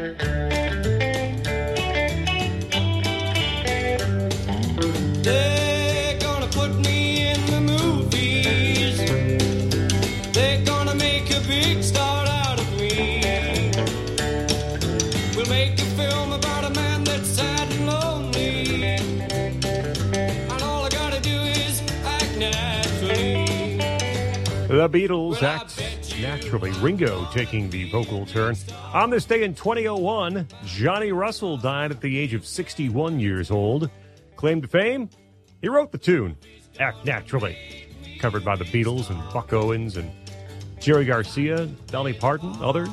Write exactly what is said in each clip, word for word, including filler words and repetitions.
They're gonna put me in the movies. They're gonna make a big star out of me. We'll make a film about a man that's sad and lonely. And all I gotta do is act naturally. The Beatles act naturally. Ringo taking the vocal turn. On this day in twenty oh one, Johnny Russell died at the age of sixty-one years old. Claim to fame, he wrote the tune, Act Naturally, covered by the Beatles and Buck Owens and Jerry Garcia, Dolly Parton, others.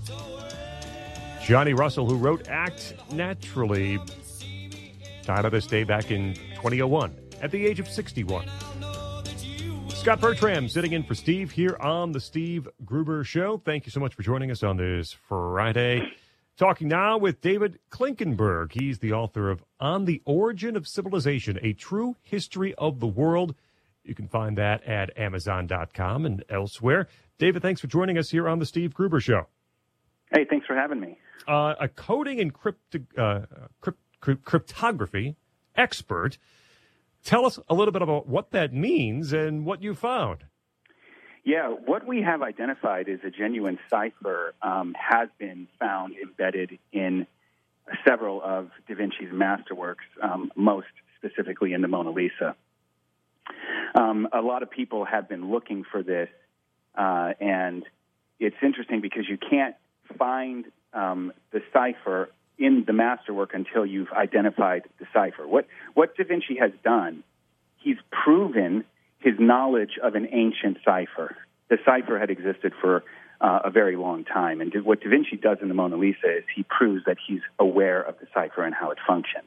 Johnny Russell, who wrote Act Naturally, died on this day back in twenty oh one at the age of sixty-one. Scott Bertram sitting in for Steve here on the Steve Gruber Show. Thank you so much for joining us on this Friday. Talking now with David Klinkenberg. He's the author of On the Origin of Civilization, A True History of the World. You can find that at amazon dot com and elsewhere. David, thanks for joining us here on the Steve Gruber Show. Hey, thanks for having me. Uh, a coding and crypto, uh, crypt, crypt, cryptography expert. Tell us a little bit about what that means and what you found. Yeah, what we have identified is a genuine cipher um, has been found embedded in several of Da Vinci's masterworks, um, most specifically in the Mona Lisa. Um, a lot of people have been looking for this, uh, and it's interesting because you can't find um, the cipher in the masterwork until you've identified the cipher. What, what Da Vinci has done, he's proven his knowledge of an ancient cipher. The cipher had existed for uh, a very long time, and what Da Vinci does in the Mona Lisa is he proves that he's aware of the cipher and how it functions.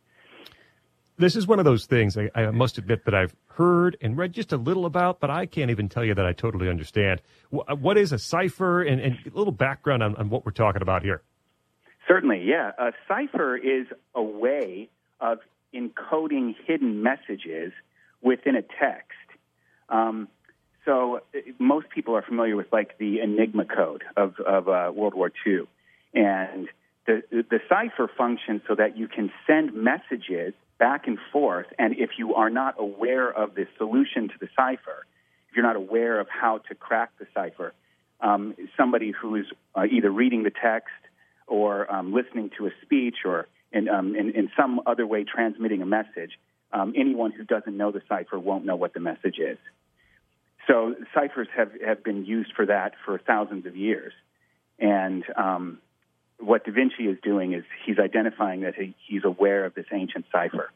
This is one of those things I, I must admit that I've heard and read just a little about, but I can't even tell you that I totally understand. What, what is a cipher, and, and a little background on, on what we're talking about here? Certainly, yeah. A cipher is a way of encoding hidden messages within a text. Um, so most people are familiar with, like, the Enigma code of, of uh, World War Two. And the, the cipher functions so that you can send messages back and forth, and if you are not aware of the solution to the cipher, if you're not aware of how to crack the cipher, um, somebody who is uh, either reading the text or um, listening to a speech or in, um, in, in some other way transmitting a message, um, anyone who doesn't know the cipher won't know what the message is. So ciphers have, have been used for that for thousands of years. And um, what Da Vinci is doing is he's identifying that he, he's aware of this ancient cipher.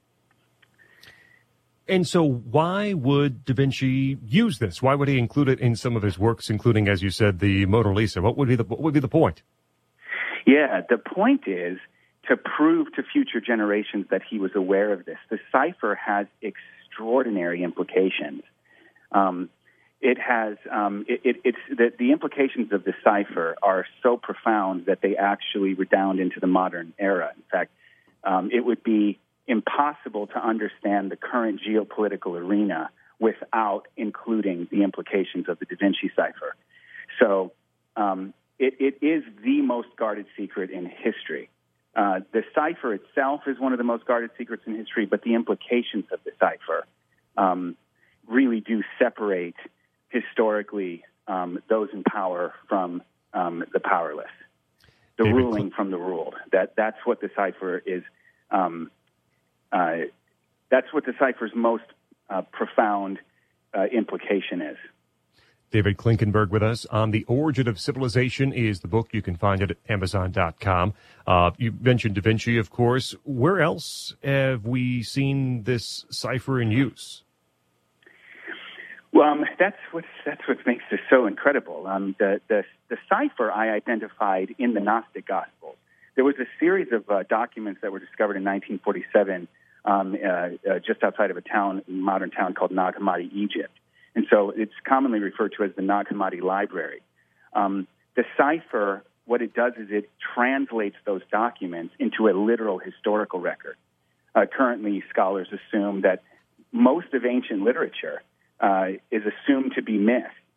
And so why would Da Vinci use this? Why would he include it in some of his works, including, as you said, the Mona Lisa? What would be the, what would be the point? Yeah, the point is to prove to future generations that he was aware of this. The cipher has extraordinary implications. Um, it has um, it, it, it's the, the implications of the cipher are so profound that they actually redound into the modern era. In fact, um, it would be impossible to understand the current geopolitical arena without including the implications of the Da Vinci cipher. So um, it, it is the most guarded secret in history. Uh, the cipher itself is one of the most guarded secrets in history, but the implications of the cipher um, really do separate historically um, those in power from um, the powerless, the David ruling Cl- from the ruled. That that's what the cipher is. Um, uh, that's what the cipher's most uh, profound uh, implication is. David Klinkenberg with us on The Origin of Civilization is the book. You can find it at amazon dot com. Uh, you mentioned Da Vinci, of course. Where else have we seen this cipher in use? Well, um, that's what that's what makes this so incredible. Um, the, the the cipher I identified in the Gnostic Gospels. There was a series of uh, documents that were discovered in nineteen forty-seven, um, uh, uh, just outside of a town, modern town called Nag Hammadi, Egypt. And so it's commonly referred to as the Nag Hammadi Library. Um, the cipher, what it does is it translates those documents into a literal historical record. Uh, currently, scholars assume that most of ancient literature uh, is assumed to be myth,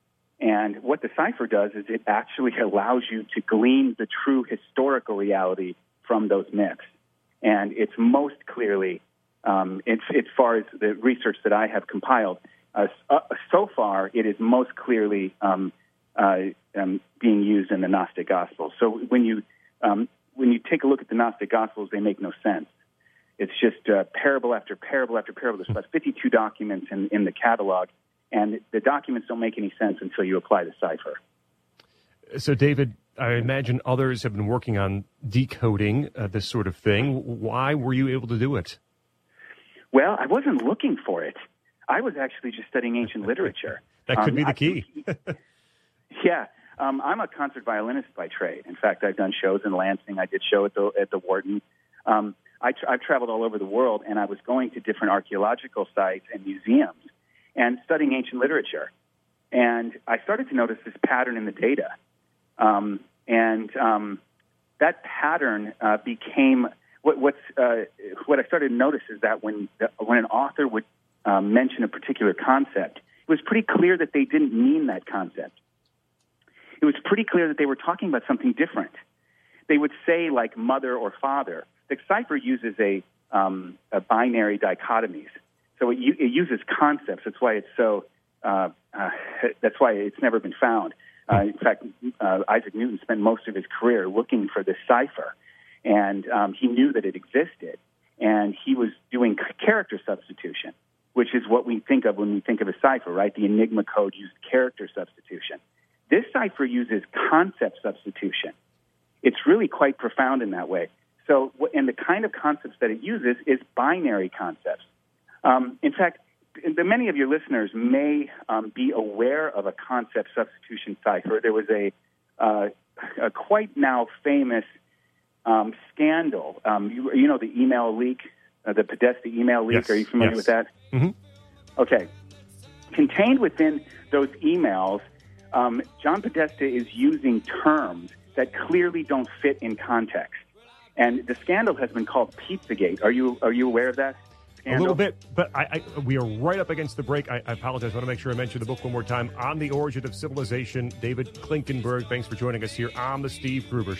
And what the cipher does is it actually allows you to glean the true historical reality from those myths. And it's most clearly, um, it's, as far as the research that I have compiled, uh, uh, so far it is most clearly um, uh, um, being used in the Gnostic Gospels. So when you um, when you take a look at the Gnostic Gospels, they make no sense. It's just uh, parable after parable after parable. There's about fifty-two documents in, in the catalog, and the documents don't make any sense until you apply the cipher. So, David, I imagine others have been working on decoding uh, this sort of thing. Why were you able to do it? Well, I wasn't looking for it. I was actually just studying ancient literature. That could um, be the key. I, yeah. Um, I'm a concert violinist by trade. In fact, I've done shows in Lansing. I did show at the, at the Wharton. Um, I tra- I've traveled all over the world, and I was going to different archaeological sites and museums and studying ancient literature. And I started to notice this pattern in the data. Um, and um, that pattern uh, became what, what's, uh, what I started to notice is that when, the, when an author would um, mention a particular concept, it was pretty clear that they didn't mean that concept. It was pretty clear that they were talking about something different. They would say, like, mother or father. The cipher uses a, um, a binary dichotomies. So it, it uses concepts. That's why it's so, uh, uh, that's why it's never been found. Uh, in fact, uh, Isaac Newton spent most of his career looking for this cipher, and um, he knew that it existed, and he was doing character substitution, which is what we think of when we think of a cipher, right? The Enigma code used character substitution. This cipher uses concept substitution. It's really quite profound in that way. So, and the kind of concepts that it uses is binary concepts. Um, in fact, the, many of your listeners may um, be aware of a concept substitution cipher. There was a, uh, a quite now famous um, scandal. Um, you, you know the email leak, uh, the Podesta email leak. Yes. Are you familiar yes. with that? Mm-hmm. Okay. Contained within those emails, um, John Podesta is using terms that clearly don't fit in context. And the scandal has been called Pizzagate. Are you are you aware of that scandal? A little bit, but I, I, we are right up against the break. I, I apologize. I want to make sure I mention the book one more time. On the Origin of Civilization, David Klinkenberg. Thanks for joining us here on the Steve Gruber Show.